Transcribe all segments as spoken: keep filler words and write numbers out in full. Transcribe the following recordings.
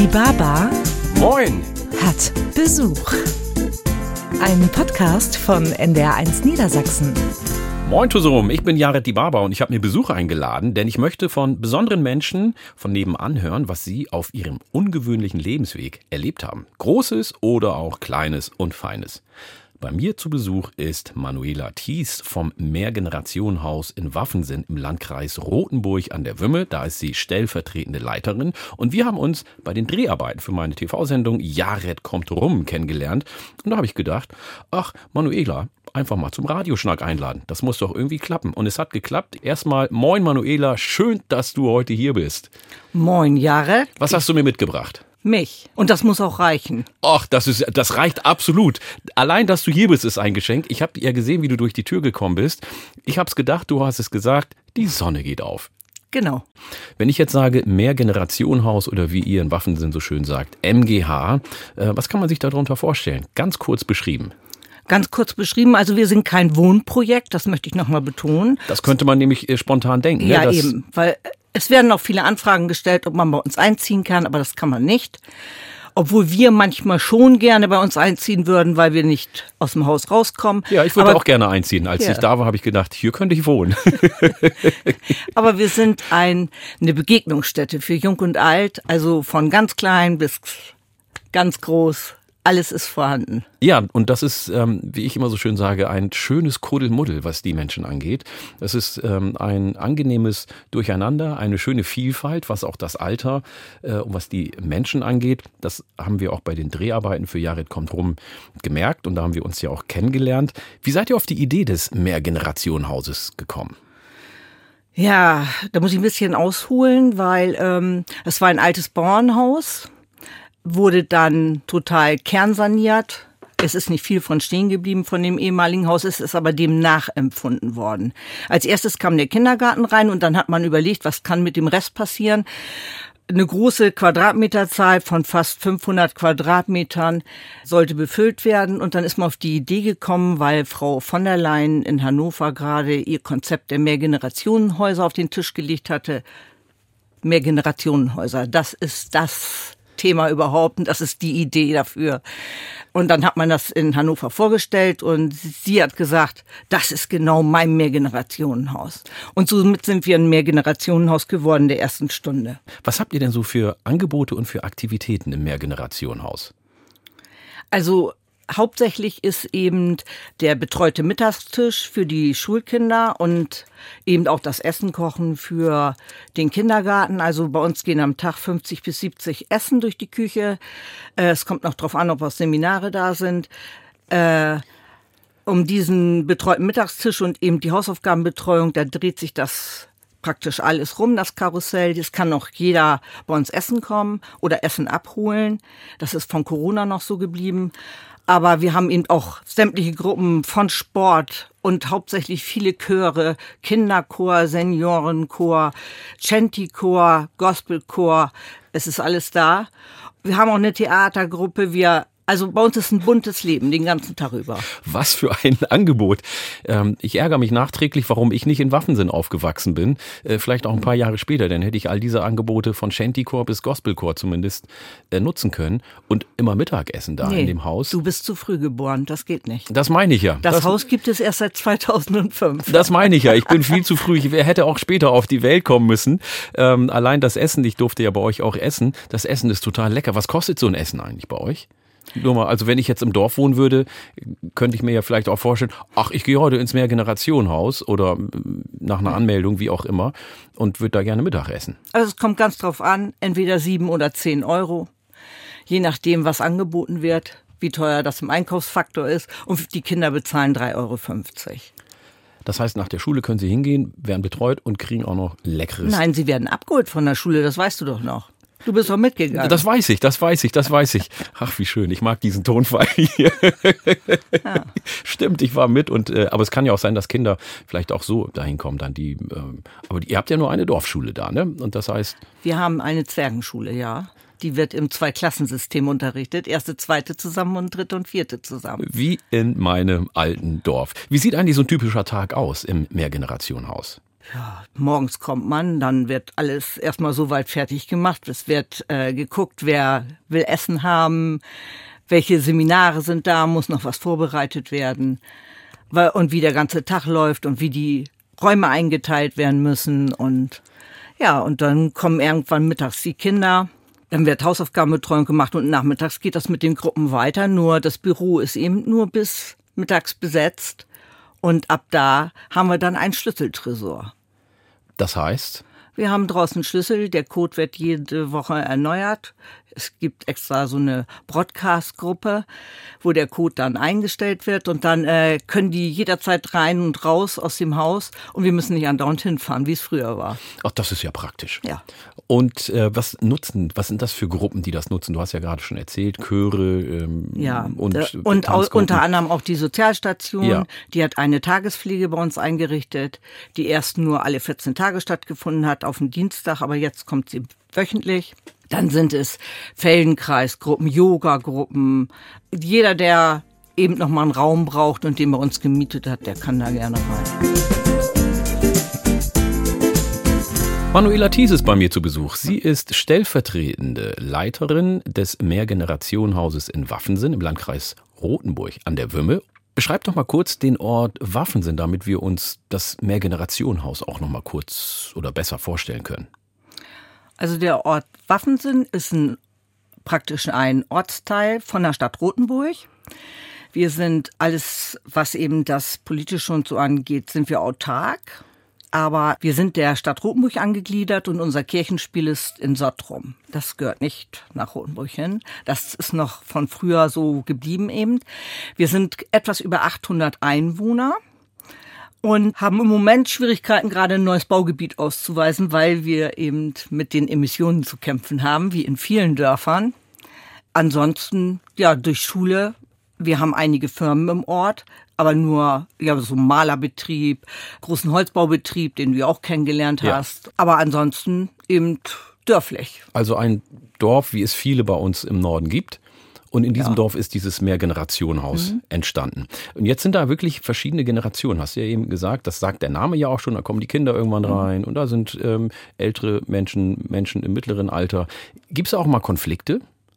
Die Baba Moin hat Besuch. Ein Podcast von N D R eins Niedersachsen. Moin zusammen, ich bin Jared die Baba und ich habe mir Besuch eingeladen, denn ich möchte von besonderen Menschen von nebenan hören, was sie auf ihrem ungewöhnlichen Lebensweg erlebt haben. Großes oder auch Kleines und Feines. Bei mir zu Besuch ist Manuela Thies vom Mehrgenerationenhaus in Waffensen im Landkreis Rothenburg an der Wümme. Da ist sie stellvertretende Leiterin. Und wir haben uns bei den Dreharbeiten für meine T V-Sendung Jared kommt rum kennengelernt. Und da habe ich gedacht, ach Manuela, einfach mal zum Radioschnack einladen. Das muss doch irgendwie klappen. Und es hat geklappt. Erstmal, moin Manuela, schön, dass du heute hier bist. Moin Jared. Was hast du mir mitgebracht? Mich. Und das muss auch reichen. Ach, das ist, das reicht absolut. Allein, dass du hier bist, ist ein Geschenk. Ich habe ja gesehen, wie du durch die Tür gekommen bist. Ich habe es gedacht, du hast es gesagt, die Sonne geht auf. Genau. Wenn ich jetzt sage Mehrgenerationenhaus oder wie ihr in Waffensen so schön sagt, M G H, äh, was kann man sich darunter vorstellen? Ganz kurz beschrieben. Ganz kurz beschrieben, also wir sind kein Wohnprojekt, das möchte ich nochmal betonen. Das könnte man nämlich äh, spontan denken. Ja, ne? Das eben, weil es werden noch viele Anfragen gestellt, ob man bei uns einziehen kann, aber das kann man nicht. Obwohl wir manchmal schon gerne bei uns einziehen würden, weil wir nicht aus dem Haus rauskommen. Ja, ich würde aber, auch gerne einziehen. Als ja. ich da war, habe ich gedacht, hier könnte ich wohnen. Aber wir sind ein, eine Begegnungsstätte für Jung und Alt, also von ganz klein bis ganz groß. Alles ist vorhanden. Ja, und das ist, ähm, wie ich immer so schön sage, ein schönes Kuddelmuddel, was die Menschen angeht. Es ist ähm, ein angenehmes Durcheinander, eine schöne Vielfalt, was auch das Alter äh, und was die Menschen angeht. Das haben wir auch bei den Dreharbeiten für Jared kommt rum gemerkt und da haben wir uns ja auch kennengelernt. Wie seid ihr auf die Idee des Mehrgenerationenhauses gekommen? Ja, da muss ich ein bisschen ausholen, weil ähm, es war ein altes Bauernhaus. Wurde dann total kernsaniert. Es ist nicht viel von stehen geblieben von dem ehemaligen Haus, es ist aber dem nachempfunden worden. Als erstes kam der Kindergarten rein und dann hat man überlegt, was kann mit dem Rest passieren. Eine große Quadratmeterzahl von fast fünfhundert Quadratmetern sollte befüllt werden und dann ist man auf die Idee gekommen, weil Frau von der Leyen in Hannover gerade ihr Konzept der Mehrgenerationenhäuser auf den Tisch gelegt hatte. Mehrgenerationenhäuser, das ist das Thema überhaupt und das ist die Idee dafür. Und dann hat man das in Hannover vorgestellt und sie hat gesagt, das ist genau mein Mehrgenerationenhaus. Und somit sind wir ein Mehrgenerationenhaus geworden der ersten Stunde. Was habt ihr denn so für Angebote und für Aktivitäten im Mehrgenerationenhaus? Also hauptsächlich ist eben der betreute Mittagstisch für die Schulkinder und eben auch das Essen kochen für den Kindergarten. Also bei uns gehen am Tag fünfzig bis siebzig Essen durch die Küche. Es kommt noch drauf an, ob auch Seminare da sind. Äh, um diesen betreuten Mittagstisch und eben die Hausaufgabenbetreuung, da dreht sich das praktisch alles rum, das Karussell. Es kann auch jeder bei uns essen kommen oder Essen abholen. Das ist von Corona noch so geblieben. Aber wir haben eben auch sämtliche Gruppen von Sport und hauptsächlich viele Chöre, Kinderchor, Seniorenchor, Chanty-Chor, Gospelchor. Es ist alles da. Wir haben auch eine Theatergruppe. Wir Also bei uns ist ein buntes Leben, den ganzen Tag über. Was für ein Angebot. Ähm, ich ärgere mich nachträglich, warum ich nicht in Waffensen aufgewachsen bin. Äh, vielleicht auch ein paar Jahre später, dann hätte ich all diese Angebote von Chanty-Chor bis Gospelchor zumindest äh, nutzen können. Und immer Mittagessen da nee, in dem Haus. Du bist zu früh geboren, das geht nicht. Das meine ich ja. Das, das Haus gibt es erst seit zweitausendfünf. Das meine ich ja. Ich bin viel zu früh. Ich hätte auch später auf die Welt kommen müssen. Ähm, allein das Essen, ich durfte ja bei euch auch essen. Das Essen ist total lecker. Was kostet so ein Essen eigentlich bei euch? Nur mal, also wenn ich jetzt im Dorf wohnen würde, könnte ich mir ja vielleicht auch vorstellen, ach, ich gehe heute ins Mehrgenerationenhaus oder nach einer Anmeldung, wie auch immer, und würde da gerne Mittag essen. Also es kommt ganz drauf an, entweder sieben oder zehn Euro, je nachdem, was angeboten wird, wie teuer das im Einkaufsfaktor ist und die Kinder bezahlen drei Euro fünfzig. Das heißt, nach der Schule können sie hingehen, werden betreut und kriegen auch noch Leckeres. Nein, sie werden abgeholt von der Schule, das weißt du doch noch. Du bist doch mitgegangen. Das weiß ich, das weiß ich, das weiß ich. Ach, wie schön, ich mag diesen Tonfall hier. Ja. Stimmt, ich war mit und äh, aber es kann ja auch sein, dass Kinder vielleicht auch so dahin kommen dann die. Äh, aber die, ihr habt ja nur eine Dorfschule da, ne? Und das heißt. Wir haben eine Zwergenschule, ja. Die wird im Zweiklassensystem unterrichtet. Erste, zweite zusammen und dritte und vierte zusammen. Wie in meinem alten Dorf. Wie sieht eigentlich so ein typischer Tag aus im Mehrgenerationenhaus? Ja, morgens kommt man, dann wird alles erstmal so weit fertig gemacht. Es wird äh, geguckt, wer will Essen haben, welche Seminare sind da, muss noch was vorbereitet werden und wie der ganze Tag läuft und wie die Räume eingeteilt werden müssen. Und ja, und dann kommen irgendwann mittags die Kinder. Dann wird Hausaufgabenbetreuung gemacht und nachmittags geht das mit den Gruppen weiter. Nur das Büro ist eben nur bis mittags besetzt. Und ab da haben wir dann einen Schlüsseltresor. Das heißt? Wir haben draußen Schlüssel, der Code wird jede Woche erneuert. Es gibt extra so eine Broadcast-Gruppe, wo der Code dann eingestellt wird und dann äh, können die jederzeit rein und raus aus dem Haus und wir müssen nicht andauernd hinfahren, wie es früher war. Ach, das ist ja praktisch. Ja. Und äh, was nutzen, was sind das für Gruppen, die das nutzen? Du hast ja gerade schon erzählt, Chöre ähm, ja, und äh, und au- unter anderem auch die Sozialstation, ja. Die hat eine Tagespflege bei uns eingerichtet, die erst nur alle vierzehn Tage stattgefunden hat auf dem Dienstag, aber jetzt kommt sie wöchentlich. Dann sind es Feldenkreisgruppen, Yoga-Gruppen. Jeder, der eben noch mal einen Raum braucht und den bei uns gemietet hat, der kann da gerne rein. Manuela Thies ist bei mir zu Besuch. Sie ist stellvertretende Leiterin des Mehrgenerationenhauses in Waffensen im Landkreis Rothenburg an der Wümme. Beschreib doch mal kurz den Ort Waffensen, damit wir uns das Mehrgenerationenhaus auch noch mal kurz oder besser vorstellen können. Also der Ort Waffensen ist ein, praktisch ein Ortsteil von der Stadt Rothenburg. Wir sind alles, was eben das Politische und so angeht, sind wir autark. Aber wir sind der Stadt Rothenburg angegliedert und unser Kirchenspiel ist in Sottrum. Das gehört nicht nach Rothenburg hin. Das ist noch von früher so geblieben eben. Wir sind etwas über achthundert Einwohner. Und haben im Moment Schwierigkeiten, gerade ein neues Baugebiet auszuweisen, weil wir eben mit den Emissionen zu kämpfen haben, wie in vielen Dörfern. Ansonsten, ja, durch Schule. Wir haben einige Firmen im Ort, aber nur, ja, so einen Malerbetrieb, großen Holzbaubetrieb, den du auch kennengelernt hast. Ja. Aber ansonsten eben dörflich. Also ein Dorf, wie es viele bei uns im Norden gibt. Und in diesem ja. Dorf ist dieses Mehrgenerationenhaus mhm. entstanden. Und jetzt sind da wirklich verschiedene Generationen, hast du ja eben gesagt. Das sagt der Name ja auch schon, da kommen die Kinder irgendwann rein. Mhm. Und da sind ähm, ältere Menschen, Menschen im mittleren Alter. Gibt es auch mal Konflikte?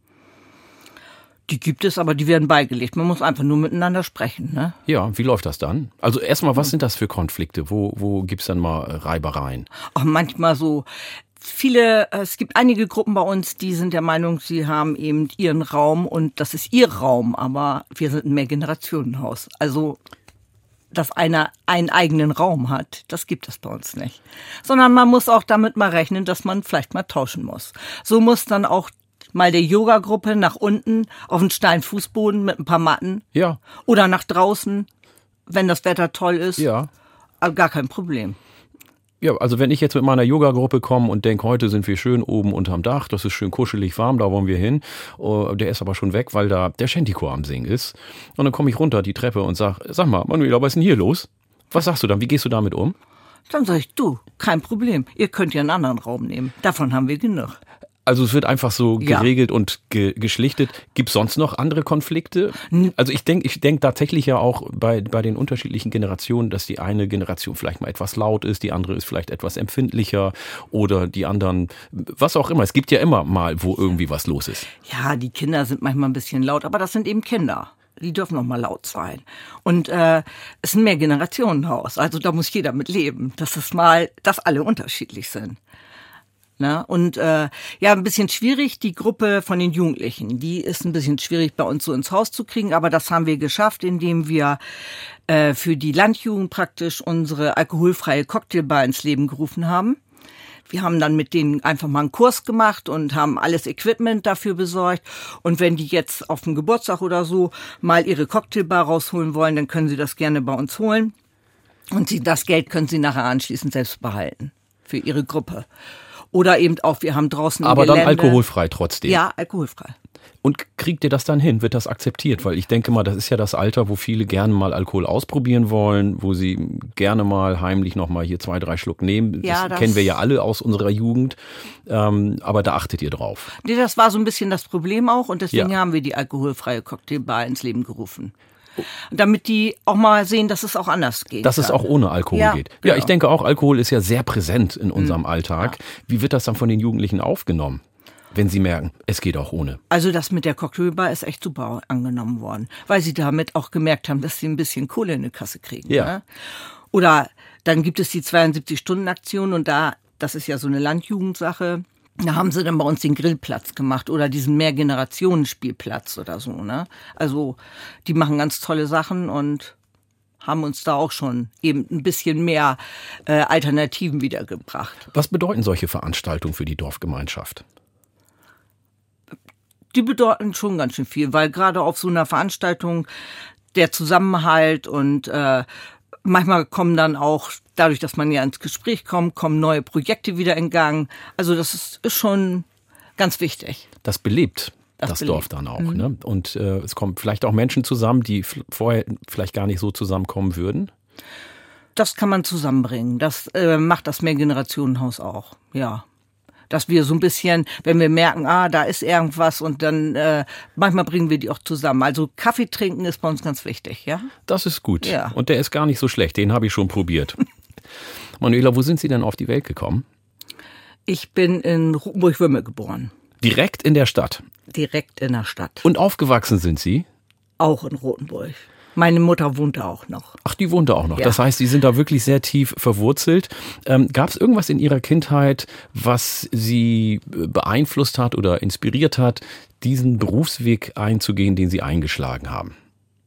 Die gibt es, aber die werden beigelegt. Man muss einfach nur miteinander sprechen, ne? Ja, wie läuft das dann? Also erstmal, was sind das für Konflikte? Wo, wo gibt's dann mal Reibereien? Auch manchmal so. Viele, es gibt einige Gruppen bei uns, die sind der Meinung, sie haben eben ihren Raum und das ist ihr Raum, aber wir sind ein Mehrgenerationenhaus. Also, dass einer einen eigenen Raum hat, das gibt es bei uns nicht. Sondern man muss auch damit mal rechnen, dass man vielleicht mal tauschen muss. So muss dann auch mal der Yoga-Gruppe nach unten auf den Steinfußboden mit ein paar Matten. Ja. Oder nach draußen, wenn das Wetter toll ist. Ja. Aber gar kein Problem. Ja, also wenn ich jetzt mit meiner Yoga-Gruppe komme und denke, heute sind wir schön oben unterm Dach, das ist schön kuschelig warm, da wollen wir hin. Der ist aber schon weg, weil da der Shantychor am Singen ist. Und dann komme ich runter die Treppe und sag, sag mal, Manuela, was ist denn hier los? Was sagst du dann? Wie gehst du damit um? Dann sag ich, du, kein Problem. Ihr könnt ja einen anderen Raum nehmen. Davon haben wir genug. Also es wird einfach so ja. geregelt und ge- geschlichtet. Gibt es sonst noch andere Konflikte? Also ich denke ich denk tatsächlich ja auch bei, bei den unterschiedlichen Generationen, dass die eine Generation vielleicht mal etwas laut ist, die andere ist vielleicht etwas empfindlicher oder die anderen, was auch immer. Es gibt ja immer mal, wo irgendwie was los ist. Ja, die Kinder sind manchmal ein bisschen laut, aber das sind eben Kinder. Die dürfen auch mal laut sein. Und äh, es ist ein Mehrgenerationenhaus, also da muss jeder mit leben. Das ist mal, dass alle unterschiedlich sind. Ne? Und äh, ja, ein bisschen schwierig, die Gruppe von den Jugendlichen, die ist ein bisschen schwierig bei uns so ins Haus zu kriegen, aber das haben wir geschafft, indem wir äh, für die Landjugend praktisch unsere alkoholfreie Cocktailbar ins Leben gerufen haben. Wir haben dann mit denen einfach mal einen Kurs gemacht und haben alles Equipment dafür besorgt. Und wenn die jetzt auf dem Geburtstag oder so mal ihre Cocktailbar rausholen wollen, dann können sie das gerne bei uns holen. Und sie, das Geld können sie nachher anschließend selbst behalten für ihre Gruppe. Oder eben auch, wir haben draußen Aber Gelände. dann alkoholfrei trotzdem? Ja, alkoholfrei. Und kriegt ihr das dann hin? Wird das akzeptiert? Weil ich denke mal, das ist ja das Alter, wo viele gerne mal Alkohol ausprobieren wollen, wo sie gerne mal heimlich noch mal hier zwei, drei Schluck nehmen. Das, ja, das kennen wir ja alle aus unserer Jugend. Ähm, aber da achtet ihr drauf. Nee, das war so ein bisschen das Problem auch und deswegen ja. haben wir die alkoholfreie Cocktailbar ins Leben gerufen. damit die auch mal sehen, dass es auch anders geht. Dass es auch ohne Alkohol ja, geht. genau. Ja, ich denke auch, Alkohol ist ja sehr präsent in unserem Mhm. Alltag. Ja. Wie wird das dann von den Jugendlichen aufgenommen, wenn sie merken, es geht auch ohne? Also das mit der Cocktailbar ist echt super angenommen worden, weil sie damit auch gemerkt haben, dass sie ein bisschen Kohle in die Kasse kriegen. Ja. Ne? Oder dann gibt es die zweiundsiebzig-Stunden-Aktion und da, das ist ja so eine Landjugendsache, da haben sie dann bei uns den Grillplatz gemacht oder diesen Mehrgenerationen-Spielplatz oder so. Ne? Also die machen ganz tolle Sachen und haben uns da auch schon eben ein bisschen mehr äh, Alternativen wiedergebracht. Was bedeuten solche Veranstaltungen für die Dorfgemeinschaft? Die bedeuten schon ganz schön viel, weil gerade auf so einer Veranstaltung der Zusammenhalt und äh, manchmal kommen dann auch, dadurch, dass man ja ins Gespräch kommt, kommen neue Projekte wieder in Gang. Also das ist, ist schon ganz wichtig. Das belebt das, Das das Dorf dann auch. Mhm. Ne? Und äh, es kommen vielleicht auch Menschen zusammen, die f- vorher vielleicht gar nicht so zusammenkommen würden. Das kann man zusammenbringen. Das äh, macht das Mehrgenerationenhaus auch, ja. Dass wir so ein bisschen, wenn wir merken, ah, da ist irgendwas und dann äh, manchmal bringen wir die auch zusammen. Also Kaffee trinken ist bei uns ganz wichtig, ja? Das ist gut. Ja. Und der ist gar nicht so schlecht, den habe ich schon probiert. Manuela, wo sind Sie denn auf die Welt gekommen? Ich bin in Rotenburg-Wümme geboren. Direkt in der Stadt? Direkt in der Stadt. Und aufgewachsen sind Sie? Auch in Rotenburg. Meine Mutter wohnte auch noch. Ach, die wohnte auch noch. Ja. Das heißt, Sie sind da wirklich sehr tief verwurzelt. Ähm, Gab es irgendwas in Ihrer Kindheit, was Sie beeinflusst hat oder inspiriert hat, diesen Berufsweg einzugehen, den Sie eingeschlagen haben?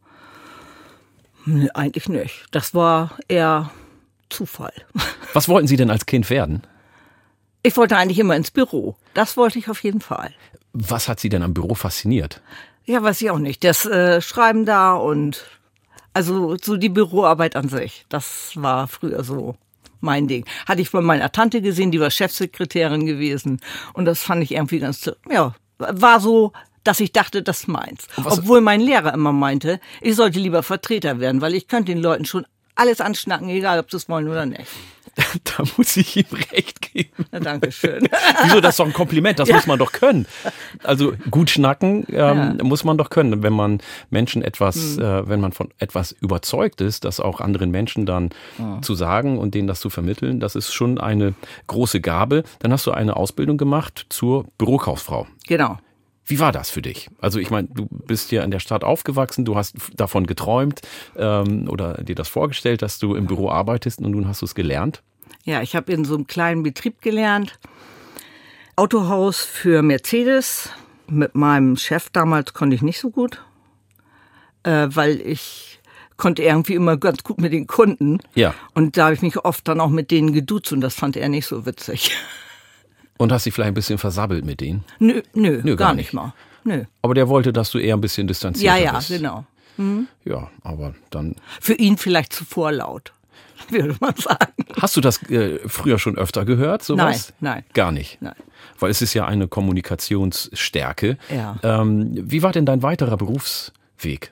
Nee, eigentlich nicht. Das war eher Zufall. Was wollten Sie denn als Kind werden? Ich wollte eigentlich immer ins Büro. Das wollte ich auf jeden Fall. Was hat Sie denn am Büro fasziniert? Ja, weiß ich auch nicht. Das äh, Schreiben da und also so die Büroarbeit an sich. Das war früher so mein Ding. Hatte ich von meiner Tante gesehen, die war Chefsekretärin gewesen. Und das fand ich irgendwie ganz, ja, war so, dass ich dachte, das ist meins. Obwohl mein Lehrer immer meinte, ich sollte lieber Vertreter werden, weil ich könnte den Leuten schon alles anschnacken, egal ob sie es wollen oder nicht. Da muss ich ihm recht geben. Na, danke schön. Wieso, das ist doch ein Kompliment, das Ja. muss man doch können. Also gut schnacken ähm, Ja. muss man doch können, wenn man Menschen etwas, mhm. äh, wenn man von etwas überzeugt ist, das auch anderen Menschen dann ja. zu sagen und denen das zu vermitteln, das ist schon eine große Gabe. Dann hast du eine Ausbildung gemacht zur Bürokauffrau. Genau. Wie war das für dich? Also ich meine, du bist ja in der Stadt aufgewachsen, du hast davon geträumt ähm, oder dir das vorgestellt, dass du im Büro arbeitest und nun hast du es gelernt. Ja, ich habe in so einem kleinen Betrieb gelernt, Autohaus für Mercedes. Mit meinem Chef damals konnte ich nicht so gut, äh, weil ich konnte irgendwie immer ganz gut mit den Kunden. Ja. Und da habe ich mich oft dann auch mit denen geduzt und das fand er nicht so witzig. Und hast dich vielleicht ein bisschen versabbelt mit denen? Nö, nö, Nö gar gar nicht nicht mal. Nö. Aber der wollte, dass du eher ein bisschen distanzierter Ja, ja, bist. genau. Ja, aber dann... Für ihn vielleicht zu vorlaut, würde man sagen. Hast du das äh, früher schon öfter gehört, sowas? Nein, nein. Gar nicht? Nein. Weil es ist ja eine Kommunikationsstärke. Ja. Ähm, wie war denn dein weiterer Berufsweg?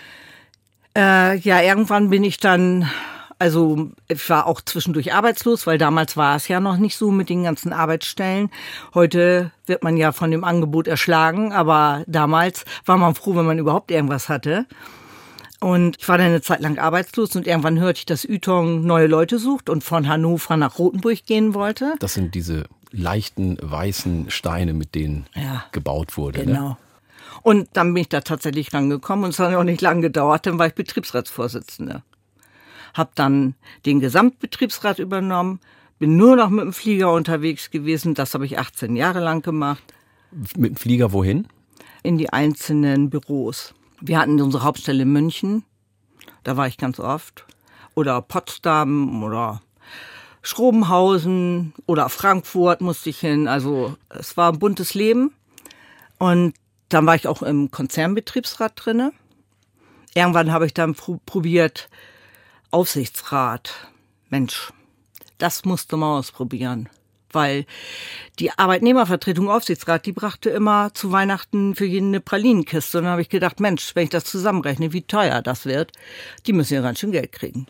Äh, ja, irgendwann bin ich dann, also ich war auch zwischendurch arbeitslos, weil damals war es ja noch nicht so mit den ganzen Arbeitsstellen. Heute wird man ja von dem Angebot erschlagen, aber damals war man froh, wenn man überhaupt irgendwas hatte. Und ich war dann eine Zeit lang arbeitslos und irgendwann hörte ich, dass Ytong neue Leute sucht und von Hannover nach Rotenburg gehen wollte. Das sind diese leichten weißen Steine, mit denen Ja, gebaut wurde. Genau. Ne? Und dann bin ich da tatsächlich rangekommen und es hat auch nicht lange gedauert, dann war ich Betriebsratsvorsitzende. Hab dann den Gesamtbetriebsrat übernommen, bin nur noch mit dem Flieger unterwegs gewesen, das habe ich achtzehn Jahre lang gemacht, Mit dem Flieger wohin? in die einzelnen Büros. Wir hatten unsere Hauptstelle in München, da war ich ganz oft, oder Potsdam oder Schrobenhausen oder Frankfurt musste ich hin, also es war ein buntes Leben. Und dann war ich auch im Konzernbetriebsrat drinne. Irgendwann habe ich dann pr- probiert, Aufsichtsrat. Mensch, das musste man ausprobieren. Weil die Arbeitnehmervertretung Aufsichtsrat, die brachte immer zu Weihnachten für jeden eine Pralinenkiste. Und dann habe ich gedacht, Mensch, wenn ich das zusammenrechne, wie teuer das wird, die müssen ja ganz schön Geld kriegen.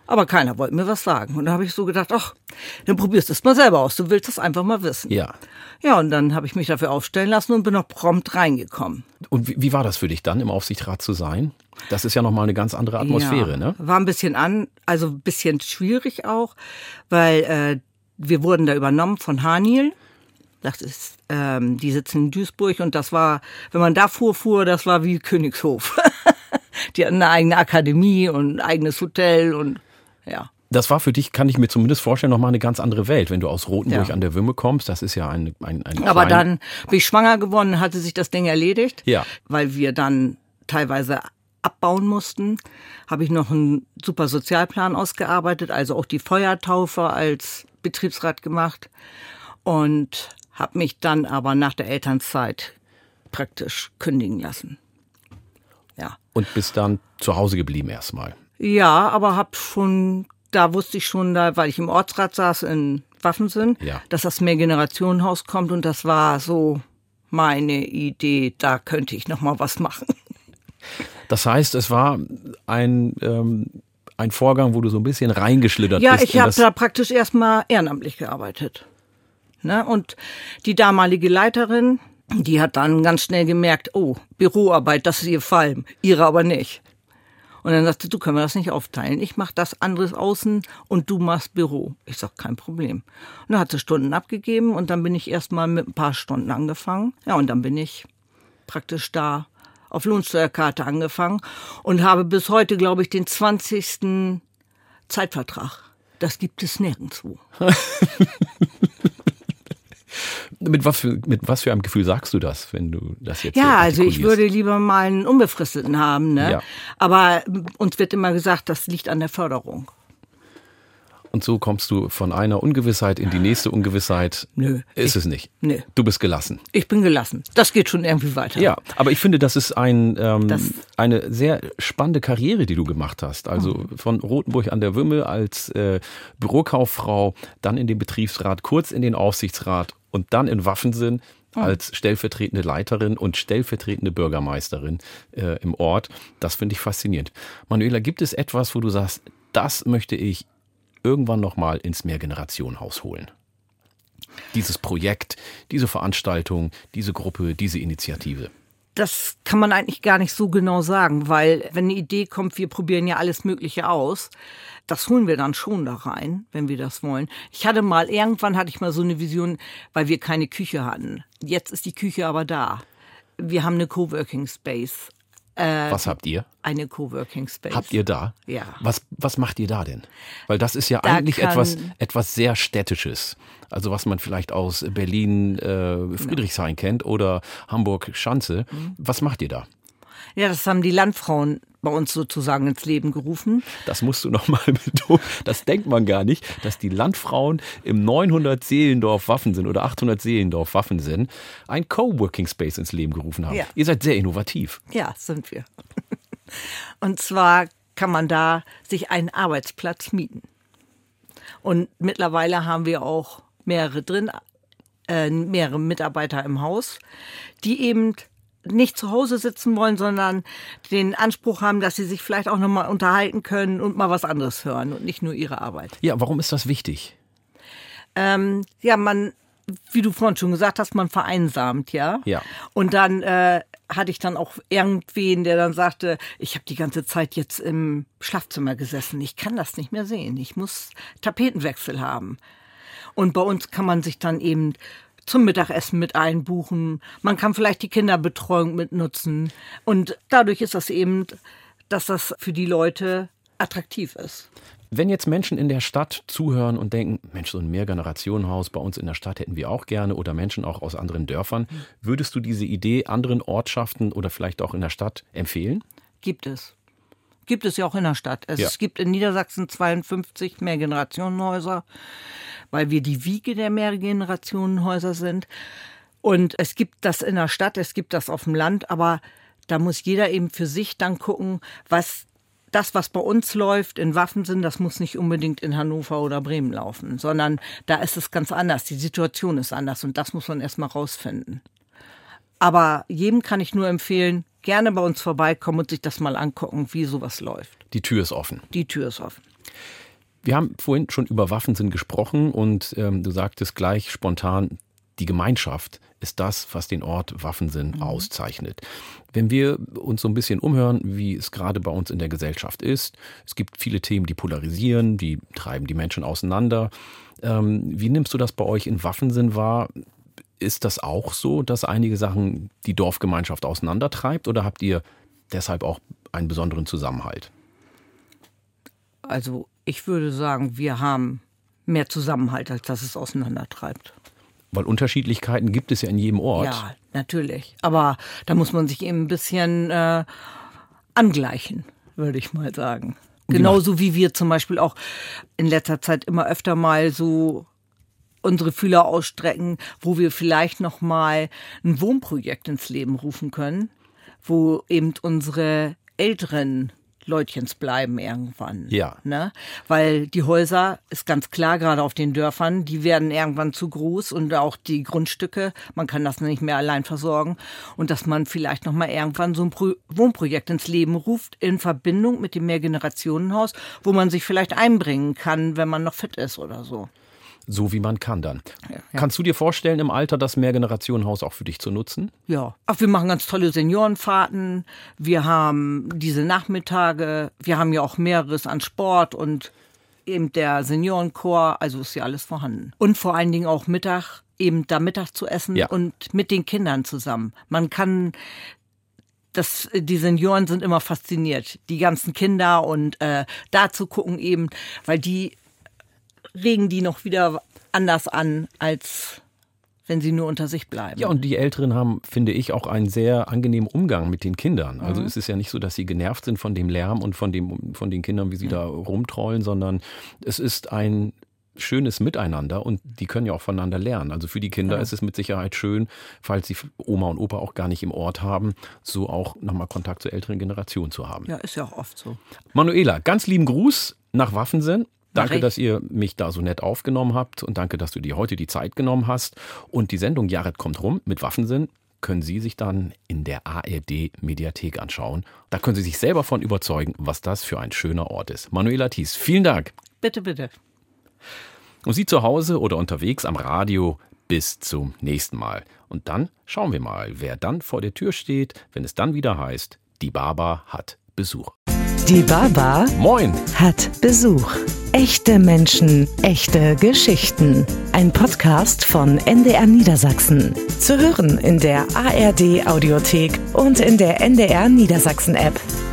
Aber keiner wollte mir was sagen. Und da habe ich so gedacht, ach, dann probierst du es mal selber aus. Du willst es einfach mal wissen. Ja. Ja, und dann habe ich mich dafür aufstellen lassen und bin noch prompt reingekommen. Und wie, wie war das für dich dann, im Aufsichtsrat zu sein? Das ist ja nochmal eine ganz andere Atmosphäre, ja, ne? War ein bisschen an, also ein bisschen schwierig auch, weil äh, wir wurden da übernommen von Haniel. Das ist, ähm, die sitzen in Duisburg und das war, wenn man da fuhr, fuhr, das war wie Königshof. Die hatten eine eigene Akademie und ein eigenes Hotel und ja. Das war für dich, kann ich mir zumindest vorstellen, nochmal eine ganz andere Welt, wenn du aus Rothenburg Ja. an der Wümme kommst. Das ist ja ein, ein, ein Aber klein- dann bin ich schwanger geworden, hatte sich das Ding erledigt, Ja. weil wir dann teilweise abbauen mussten. Habe ich noch einen super Sozialplan ausgearbeitet, also auch die Feuertaufe als Betriebsrat gemacht und habe mich dann aber nach der Elternzeit praktisch kündigen lassen. Ja, Und bist dann zu Hause geblieben erstmal. ja, aber habe schon, da wusste ich schon, da, weil ich im Ortsrat saß in Waffensinn, Ja. dass das Mehrgenerationenhaus kommt und das war so meine Idee, da könnte ich noch mal was machen. Das heißt, es war ein, ähm, ein Vorgang, wo du so ein bisschen reingeschlittert Ja, bist. ich in habe das- da praktisch erstmal ehrenamtlich gearbeitet. Ne? Und die damalige Leiterin, die hat dann ganz schnell gemerkt, oh, Büroarbeit, das ist ihr Fall, ihre aber nicht. Und dann sagte, du, können wir das nicht aufteilen. Ich mache das anderes außen und du machst Büro. Ich sag, kein Problem. Und dann hat sie Stunden abgegeben und dann bin ich erstmal mit ein paar Stunden angefangen. Ja, und dann bin ich praktisch da auf Lohnsteuerkarte angefangen und habe bis heute, glaube ich, den zwanzigsten Zeitvertrag. Das gibt es nirgendwo. Mit was, für, mit was für einem Gefühl sagst du das, wenn du das jetzt so Ja, also ich artikulierst? würde lieber mal einen Unbefristeten haben, ne? Ja. Aber uns wird immer gesagt, das liegt an der Förderung. Und so kommst du von einer Ungewissheit in die nächste Ungewissheit. Nö, Ist ich- es nicht. nö. Du bist gelassen. Ich bin gelassen. Das geht schon irgendwie weiter. Ja, aber ich finde, das ist ein, ähm, Das- eine sehr spannende Karriere, die du gemacht hast. Also Mhm. von Rothenburg an der Wümme als äh, Bürokauffrau, dann in den Betriebsrat, kurz in den Aufsichtsrat und dann in Waffensinn Mhm. als stellvertretende Leiterin und stellvertretende Bürgermeisterin äh, im Ort. Das finde ich faszinierend. Manuela, gibt es etwas, wo du sagst, das möchte ich irgendwann nochmal ins Mehrgenerationenhaus holen? Dieses Projekt, diese Veranstaltung, diese Gruppe, diese Initiative. Das kann man eigentlich gar nicht so genau sagen, weil wenn eine Idee kommt, wir probieren ja alles Mögliche aus, das holen wir dann schon da rein, wenn wir das wollen. Ich hatte mal, irgendwann hatte ich mal so eine Vision, weil wir keine Küche hatten. Jetzt ist die Küche aber da. Wir haben eine Coworking Space. Äh, Was habt ihr? Eine Coworking Space. Habt ihr da? Ja. Was, was macht ihr da denn? Weil das ist ja Da eigentlich kann- etwas, etwas sehr Städtisches. Also was man vielleicht aus Berlin äh, Friedrichshain kennt oder Hamburg Schanze. Mhm. Was macht ihr da? Ja, das haben die Landfrauen bei uns sozusagen ins Leben gerufen. Das musst du noch mal betonen. Das denkt man gar nicht, dass die Landfrauen im neunhundert Seelendorf Waffensinn oder achthundert Seelendorf Waffensinn ein Coworking Space ins Leben gerufen haben. Ja. Ihr seid sehr innovativ. Ja, sind wir. Und zwar kann man da sich einen Arbeitsplatz mieten. Und mittlerweile haben wir auch mehrere drin, äh, mehrere Mitarbeiter im Haus, die eben nicht zu Hause sitzen wollen, sondern den Anspruch haben, dass sie sich vielleicht auch noch mal unterhalten können und mal was anderes hören und nicht nur ihre Arbeit. Ja, warum ist das wichtig? Ähm, ja, man, wie du vorhin schon gesagt hast, man vereinsamt, ja. Ja. Und dann äh, hatte ich dann auch irgendwen, der dann sagte, ich habe die ganze Zeit jetzt im Schlafzimmer gesessen, ich kann das nicht mehr sehen, ich muss Tapetenwechsel haben. Und bei uns kann man sich dann eben zum Mittagessen mit einbuchen, man kann vielleicht die Kinderbetreuung mitnutzen und dadurch ist das eben, dass das für die Leute attraktiv ist. Wenn jetzt Menschen in der Stadt zuhören und denken, Mensch, so ein Mehrgenerationenhaus bei uns in der Stadt hätten wir auch gerne oder Menschen auch aus anderen Dörfern, würdest du diese Idee anderen Ortschaften oder vielleicht auch in der Stadt empfehlen? Gibt es. Gibt es ja auch in der Stadt. Es Ja. gibt in Niedersachsen zweiundfünfzig Mehrgenerationenhäuser, weil wir die Wiege der Mehrgenerationenhäuser sind. Und es gibt das in der Stadt, es gibt das auf dem Land, aber da muss jeder eben für sich dann gucken, was das, was bei uns läuft in Waffensinn, das muss nicht unbedingt in Hannover oder Bremen laufen, sondern da ist es ganz anders. Die Situation ist anders und das muss man erstmal rausfinden. Aber jedem kann ich nur empfehlen, gerne bei uns vorbeikommen und sich das mal angucken, wie sowas läuft. Die Tür ist offen. Die Tür ist offen. Wir haben vorhin schon über Waffensinn gesprochen und ähm, du sagtest gleich spontan, die Gemeinschaft ist das, was den Ort Waffensinn mhm. auszeichnet. Wenn wir uns so ein bisschen umhören, wie es gerade bei uns in der Gesellschaft ist, es gibt viele Themen, die polarisieren, die treiben die Menschen auseinander. Ähm, wie nimmst du das bei euch in Waffensinn wahr? Ist das auch so, dass einige Sachen die Dorfgemeinschaft auseinandertreibt oder habt ihr deshalb auch einen besonderen Zusammenhalt? Also ich würde sagen, wir haben mehr Zusammenhalt, als dass es auseinandertreibt. Weil Unterschiedlichkeiten gibt es ja in jedem Ort. Ja, natürlich. Aber da muss man sich eben ein bisschen äh, angleichen, würde ich mal sagen. Genauso wie wir zum Beispiel auch in letzter Zeit immer öfter mal so unsere Fühler ausstrecken, wo wir vielleicht noch mal ein Wohnprojekt ins Leben rufen können, wo eben unsere älteren Leutchens bleiben irgendwann. Ja. Ne? Weil die Häuser, ist ganz klar, gerade auf den Dörfern, die werden irgendwann zu groß und auch die Grundstücke, man kann das nicht mehr allein versorgen. Und dass man vielleicht noch mal irgendwann so ein Pro- Wohnprojekt ins Leben ruft, in Verbindung mit dem Mehrgenerationenhaus, wo man sich vielleicht einbringen kann, wenn man noch fit ist oder so. So wie man kann dann. Ja, ja. Kannst du dir vorstellen, im Alter das Mehrgenerationenhaus auch für dich zu nutzen? Ja. Ach, wir machen ganz tolle Seniorenfahrten. Wir haben diese Nachmittage. Wir haben ja auch mehreres an Sport und eben der Seniorenchor. Also ist ja alles vorhanden. Und vor allen Dingen auch Mittag, eben da Mittag zu essen ja. und mit den Kindern zusammen. Man kann... Das, die Senioren sind immer fasziniert. Die ganzen Kinder und äh, da zu gucken eben, weil die regen die noch wieder anders an, als wenn sie nur unter sich bleiben. Ja, und die Älteren haben, finde ich, auch einen sehr angenehmen Umgang mit den Kindern. Also mhm. es ist ja nicht so, dass sie genervt sind von dem Lärm und von, dem, von den Kindern, wie sie mhm. da rumtrollen, sondern es ist ein schönes Miteinander und die können ja auch voneinander lernen. Also für die Kinder ja. ist es mit Sicherheit schön, falls sie Oma und Opa auch gar nicht im Ort haben, so auch nochmal Kontakt zur älteren Generation zu haben. Ja, ist ja auch oft so. Manuela, ganz lieben Gruß nach Waffensinn. Danke, dass ihr mich da so nett aufgenommen habt und danke, dass du dir heute die Zeit genommen hast. Und die Sendung Jared kommt rum mit Waffensinn können Sie sich dann in der A R D-Mediathek anschauen. Da können Sie sich selber von überzeugen, was das für ein schöner Ort ist. Manuela Thies, vielen Dank. Bitte, bitte. Und Sie zu Hause oder unterwegs am Radio, bis zum nächsten Mal. Und dann schauen wir mal, wer dann vor der Tür steht, wenn es dann wieder heißt, die Baba hat Besuch. Die Baba Moin. hat Besuch. Echte Menschen, echte Geschichten. Ein Podcast von N D R Niedersachsen. Zu hören in der A R D Audiothek und in der N D R Niedersachsen App.